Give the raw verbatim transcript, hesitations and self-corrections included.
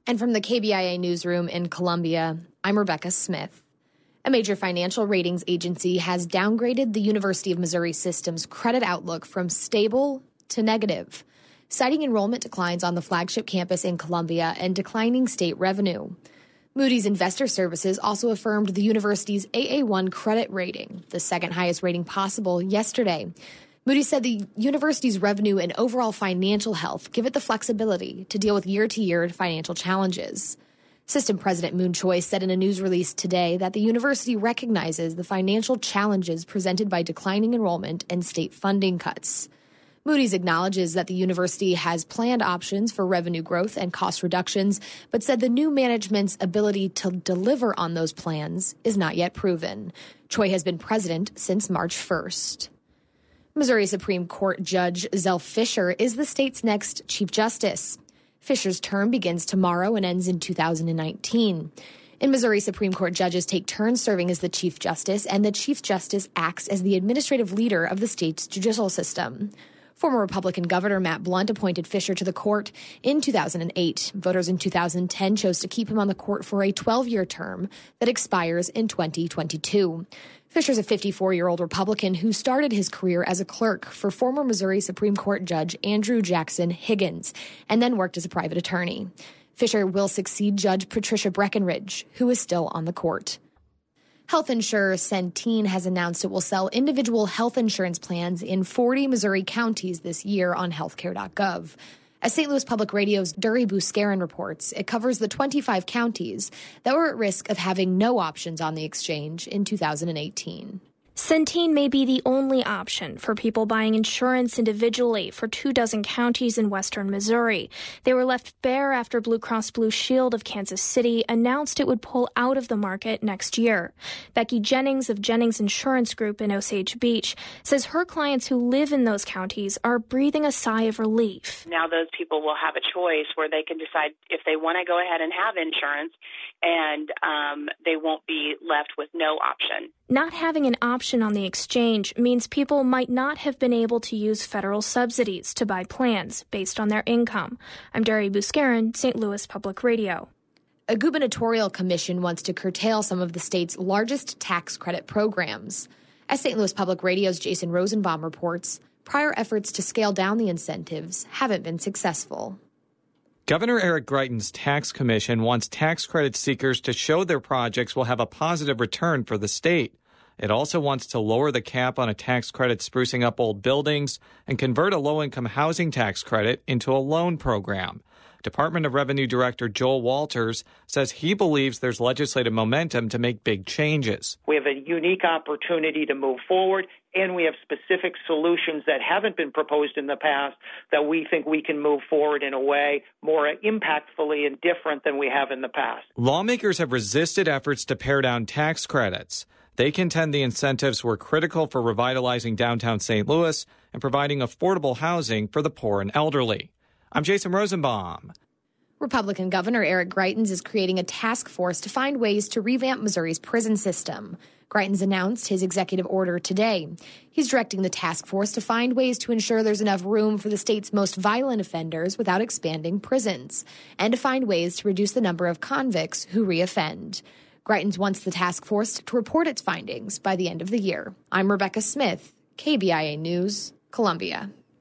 And from the K B I A newsroom in Columbia, I'm Rebecca Smith. A major financial ratings agency has downgraded the University of Missouri System's credit outlook from stable to negative, citing enrollment declines on the flagship campus in Columbia and declining state revenue. Moody's Investor Services also affirmed the university's A A one credit rating, the second highest rating possible, yesterday. Moody's said the university's revenue and overall financial health give it the flexibility to deal with year-to-year financial challenges. System President Moon Choi said in a news release today that the university recognizes the financial challenges presented by declining enrollment and state funding cuts. Moody's acknowledges that the university has planned options for revenue growth and cost reductions, but said the new management's ability to deliver on those plans is not yet proven. Choi has been president since March first. Missouri Supreme Court Judge Zell Fischer is the state's next Chief Justice. Fisher's term begins tomorrow and ends in two thousand nineteen. In Missouri, Supreme Court judges take turns serving as the Chief Justice, and the Chief Justice acts as the administrative leader of the state's judicial system. Former Republican Governor Matt Blunt appointed Fisher to the court in two thousand eight. Voters in two thousand ten chose to keep him on the court for a twelve-year term that expires in twenty twenty-two. Fisher's a fifty-four-year-old Republican who started his career as a clerk for former Missouri Supreme Court Judge Andrew Jackson Higgins and then worked as a private attorney. Fisher will succeed Judge Patricia Breckenridge, who is still on the court. Health insurer Centene has announced it will sell individual health insurance plans in forty Missouri counties this year on healthcare dot gov. As Saint Louis Public Radio's Dury Buscarin reports, it covers the twenty-five counties that were at risk of having no options on the exchange in two thousand eighteen. Centene may be the only option for people buying insurance individually for two dozen counties in western Missouri. They were left bare after Blue Cross Blue Shield of Kansas City announced it would pull out of the market next year. Becky Jennings of Jennings Insurance Group in Osage Beach says her clients who live in those counties are breathing a sigh of relief. Now those people will have a choice where they can decide if they want to go ahead and have insurance, and um, they won't be left with no option. Not having an option on the exchange means people might not have been able to use federal subsidies to buy plans based on their income. I'm Dury Buscarin, Saint Louis Public Radio. A gubernatorial commission wants to curtail some of the state's largest tax credit programs. As Saint Louis Public Radio's Jason Rosenbaum reports, prior efforts to scale down the incentives haven't been successful. Governor Eric Greitens' tax commission wants tax credit seekers to show their projects will have a positive return for the state. It also wants to lower the cap on a tax credit sprucing up old buildings and convert a low-income housing tax credit into a loan program. Department of Revenue Director Joel Walters says he believes there's legislative momentum to make big changes. We have a unique opportunity to move forward, and we have specific solutions that haven't been proposed in the past that we think we can move forward in a way more impactfully and different than we have in the past. Lawmakers have resisted efforts to pare down tax credits. They contend the incentives were critical for revitalizing downtown Saint Louis and providing affordable housing for the poor and elderly. I'm Jason Rosenbaum. Republican Governor Eric Greitens is creating a task force to find ways to revamp Missouri's prison system. Greitens announced his executive order today. He's directing the task force to find ways to ensure there's enough room for the state's most violent offenders without expanding prisons, and to find ways to reduce the number of convicts who reoffend. Greitens wants the task force to report its findings by the end of the year. I'm Rebecca Smith, K B I A News, Columbia.